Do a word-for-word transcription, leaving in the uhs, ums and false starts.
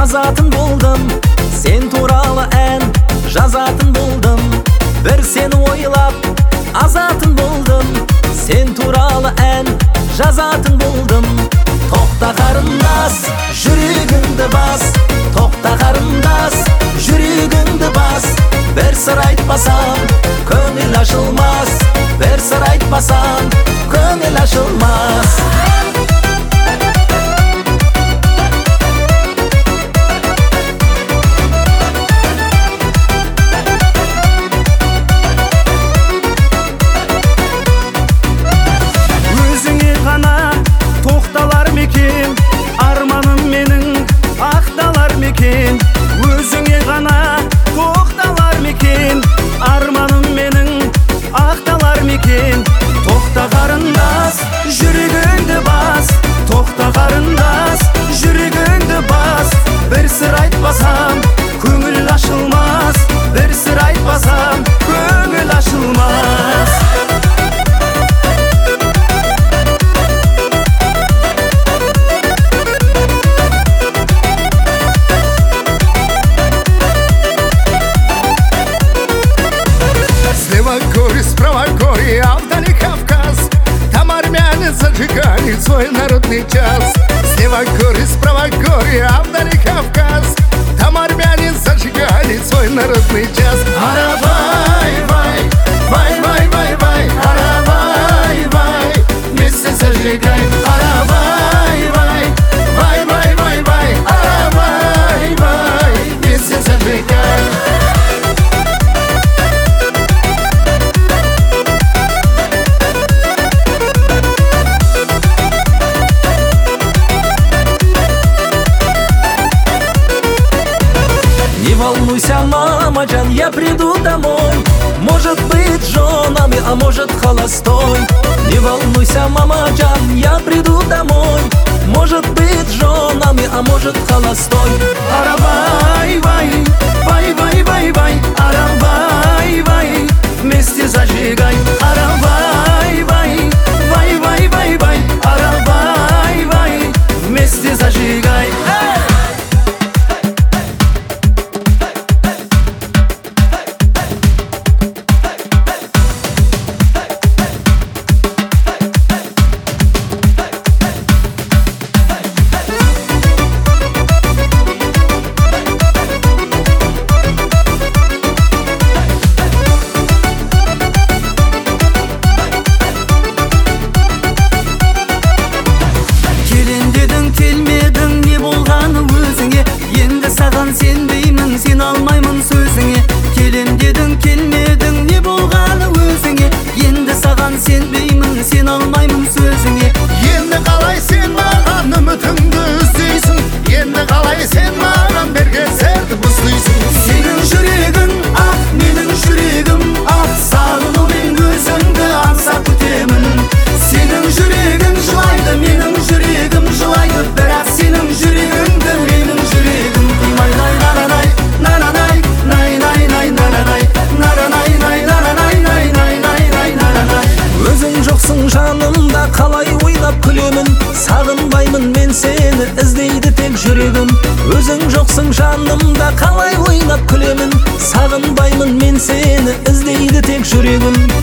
жазатын болдым, сен туралы ән жазатын болдым. Бір сені ойлап азатын болдым, сен туралы ән жазатын болдым. Тоқта қарындас, жүрегіңді бас, тоқта қарындас, жүрегіңді бас. Бір сыр айтпасам, көңіл ашылмас, бір сыр айтпасам, көңіл ашылмас. Тоқталар мекен, арманым менің ақталар мекен. Өзіңе ғана тоқталар мекен, арманым менің ақталар мекен. Тоқта қарындас, жүрегіңді бас, тоқта қарындас, жүрегіңді бас. Бір сыр айтпасам, көңіл ашылмас, бір сыр айтпасам, көңіл ашылмас. Справа горе, а вдали Кавказ. Там армяне зажигали свой народный час. Слева горе, справа горе, а вдали Кавказ. Там армяне зажигали свой народный час. Аравай, вай, вай, вай, вай, вай. Аравай, вай, вместе зажигай. Аравай, вай, вай, вай, вай, вай. Аравай, вай, вместе зажигай. Не волнуйся, мамаджан, я приду домой. Может быть женами, а может холостой. Не волнуйся, мамаджан, я приду домой. Может быть женами, а может холостой. Аравай, вай, вай, вай, вай, вай. Аравай, вай, вместе зажигай. Аравай, вай, вай, вай, вай, вай. Аравай, вай, вместе зажигай. Келмедің, не болғаны өзіңе, енді саған сенбеймін, сен алмаймын сөзіңе. Келем дедің, келмедің, не болғаны өзіңе, енді саған сенбеймін, сен алмаймын сөзіңе. Енді қалай сен маған үмітіңді іздейсің, енді қалай сен маған берген сәрді бұздайсың. Сенің жүрегің ақ, менің жүрегім ақ, сағынумен өзіңді аңсап күтемін. Сенің жүрегің жылайды, менің жүрегім жылайды, бірақ сенің жүрегіңді менің жүрегім қимай. Най-най, най-най, най-най, най-най, най-най, най-най, най-най, най-най, най-най. Өзің жоқсың жанымда, қалай ойлап күлемін. Сағынбаймын мен сені, іздейді тек жүрегім. Өзің жоқсың жанымда, қалай ойлап күлемін. Сағынбаймын мен сені, іздейді тек жүрегім.